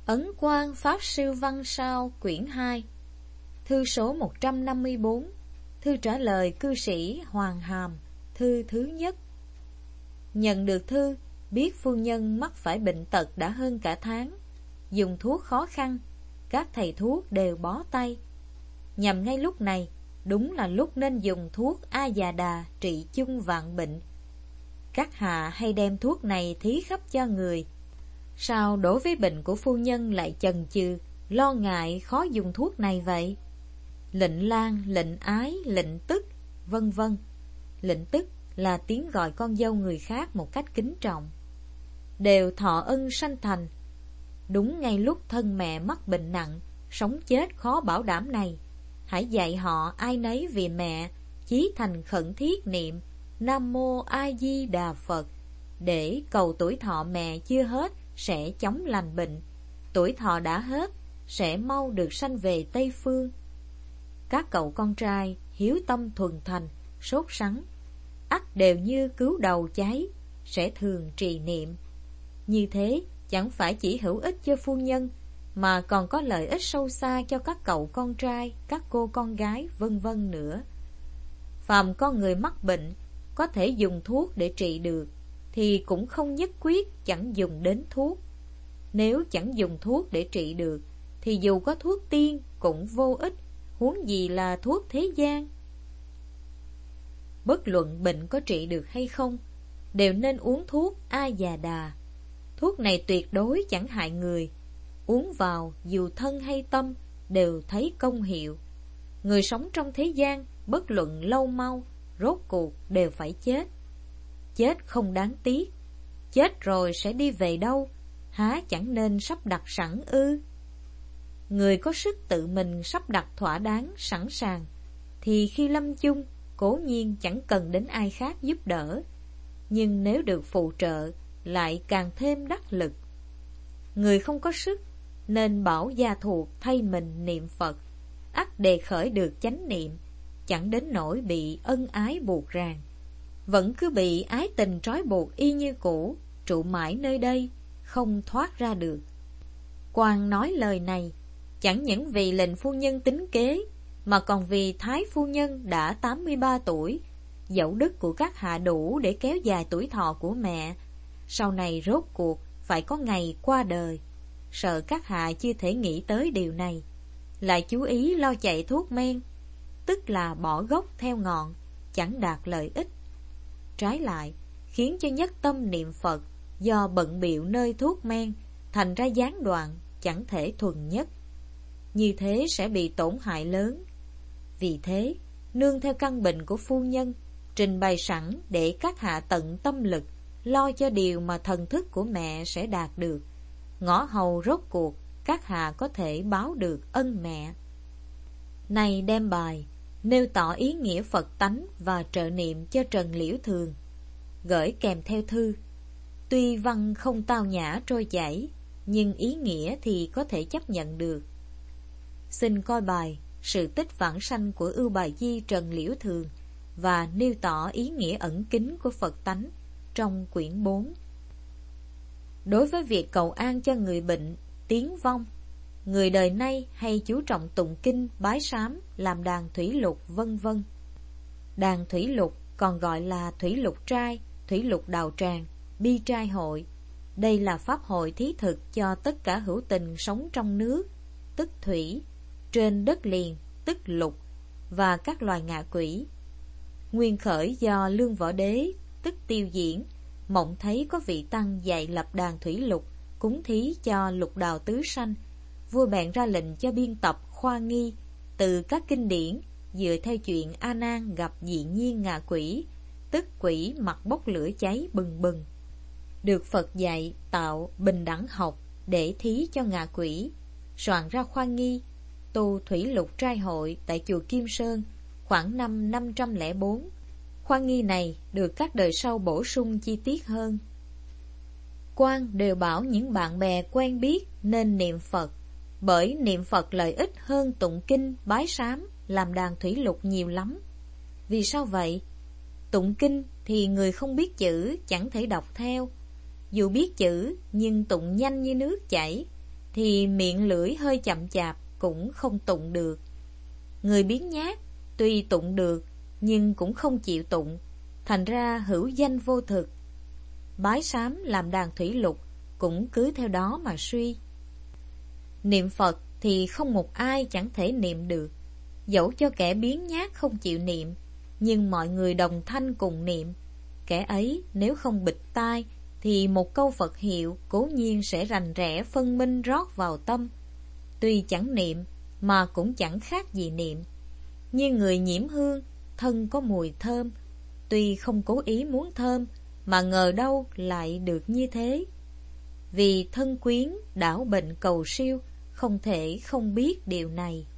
Ấn Quang Pháp Sư Văn Sao quyển 2. Thư số 154. Thư trả lời cư sĩ Hoàng Hàm. Thư thứ nhất. Nhận được thư, biết phu nhân mắc phải bệnh tật đã hơn cả tháng, dùng thuốc khó khăn, các thầy thuốc đều bó tay. Nhằm ngay lúc này, đúng là lúc nên dùng thuốc A Già Đà trị chung vạn bệnh. Các hạ hay đem thuốc này thí khắp cho người, sao đối với bệnh của phu nhân lại chần chừ, lo ngại khó dùng thuốc này vậy? Lệnh lang, lệnh ái, lệnh tức, vân vân. Lệnh tức là tiếng gọi con dâu người khác một cách kính trọng. Đều thọ ân sanh thành. Đúng ngay lúc thân mẹ mắc bệnh nặng, sống chết khó bảo đảm này, hãy dạy họ ai nấy vì mẹ, chí thành khẩn thiết niệm Nam Mô A Di Đà Phật, để cầu tuổi thọ mẹ chưa hết sẽ chóng lành bệnh, tuổi thọ đã hết sẽ mau được sanh về Tây Phương. Các cậu con trai hiếu tâm thuần thành, sốt sắng, ắt đều như cứu đầu cháy, sẽ thường trì niệm. Như thế chẳng phải chỉ hữu ích cho phu nhân, mà còn có lợi ích sâu xa cho các cậu con trai, các cô con gái, vân vân nữa. Phàm con người mắc bệnh có thể dùng thuốc để trị được, thì cũng không nhất quyết chẳng dùng đến thuốc. Nếu chẳng dùng thuốc để trị được, thì dù có thuốc tiên cũng vô ích, huống gì là thuốc thế gian. Bất luận bệnh có trị được hay không, đều nên uống thuốc A Già Đà. Thuốc này tuyệt đối chẳng hại người, uống vào dù thân hay tâm đều thấy công hiệu. Người sống trong thế gian, bất luận lâu mau, rốt cuộc đều phải chết. Chết không đáng tiếc, chết rồi sẽ đi về đâu, há chẳng nên sắp đặt sẵn ư? Người có sức tự mình sắp đặt thỏa đáng, sẵn sàng, thì khi lâm chung, cố nhiên chẳng cần đến ai khác giúp đỡ, nhưng nếu được phụ trợ, lại càng thêm đắc lực. Người không có sức, nên bảo gia thuộc thay mình niệm Phật, ắt đề khởi được chánh niệm, chẳng đến nỗi bị ân ái buộc ràng. Vẫn cứ bị ái tình trói buộc y như cũ, trụ mãi nơi đây, không thoát ra được. Quan nói lời này, chẳng những vì lệnh phu nhân tính kế, mà còn vì thái phu nhân đã 83 tuổi, dẫu đức của các hạ đủ để kéo dài tuổi thọ của mẹ, sau này rốt cuộc phải có ngày qua đời. Sợ các hạ chưa thể nghĩ tới điều này, lại chú ý lo chạy thuốc men, tức là bỏ gốc theo ngọn, chẳng đạt lợi ích. Trái lại, khiến cho nhất tâm niệm Phật do bận bịu nơi thuốc men, thành ra gián đoạn, chẳng thể thuần nhất. Như thế sẽ bị tổn hại lớn. Vì thế, nương theo căn bệnh của phu nhân, trình bày sẵn để các hạ tận tâm lực, lo cho điều mà thần thức của mẹ sẽ đạt được. Ngõ hầu rốt cuộc, các hạ có thể báo được ân mẹ. Này đem bài, nêu tỏ ý nghĩa Phật tánh và trợ niệm cho Trần Liễu Thường, gửi kèm theo thư. Tuy văn không tao nhã trôi chảy, nhưng ý nghĩa thì có thể chấp nhận được. Xin coi bài Sự tích vãng sanh của Ưu Bài Di Trần Liễu Thường và nêu tỏ ý nghĩa ẩn kín của Phật tánh trong quyển 4. Đối với việc cầu an cho người bệnh, tiến vong, người đời nay hay chú trọng tụng kinh, bái sám, làm đàn thủy lục vân vân. Đàn thủy lục còn gọi là thủy lục trai, thủy lục đào tràng, bi trai hội. Đây là pháp hội thí thực cho tất cả hữu tình sống trong nước, tức thủy, trên đất liền, tức lục, và các loài ngạ quỷ. Nguyên khởi do Lương Võ Đế, tức Tiêu Diễn, mộng thấy có vị tăng dạy lập đàn thủy lục, cúng thí cho lục đào tứ sanh. Vua bèn ra lệnh cho biên tập khoa nghi từ các kinh điển, dựa theo chuyện A Nan gặp dị nhiên ngạ quỷ, tức quỷ mặt bốc lửa cháy bừng bừng. Được Phật dạy tạo bình đẳng học để thí cho ngạ quỷ, soạn ra khoa nghi, tu thủy lục trai hội tại chùa Kim Sơn khoảng năm 504. Khoa nghi này được các đời sau bổ sung chi tiết hơn. Quan đều bảo những bạn bè quen biết nên niệm Phật, bởi niệm Phật lợi ích hơn tụng kinh, bái sám, làm đàn thủy lục nhiều lắm. Vì sao vậy? Tụng kinh thì người không biết chữ chẳng thể đọc theo, dù biết chữ nhưng tụng nhanh như nước chảy, thì miệng lưỡi hơi chậm chạp cũng không tụng được. Người biếng nhác tuy tụng được nhưng cũng không chịu tụng, thành ra hữu danh vô thực. Bái sám làm đàn thủy lục cũng cứ theo đó mà suy. Niệm Phật thì không một ai chẳng thể niệm được, dẫu cho kẻ biếng nhác không chịu niệm, nhưng mọi người đồng thanh cùng niệm. Kẻ ấy nếu không bịt tai thì một câu Phật hiệu cố nhiên sẽ rành rẽ phân minh rót vào tâm. Tuy chẳng niệm mà cũng chẳng khác gì niệm. Như người nhiễm hương, thân có mùi thơm, tuy không cố ý muốn thơm mà ngờ đâu lại được như thế. Vì thân quyến đảo bệnh cầu siêu, không thể không biết điều này.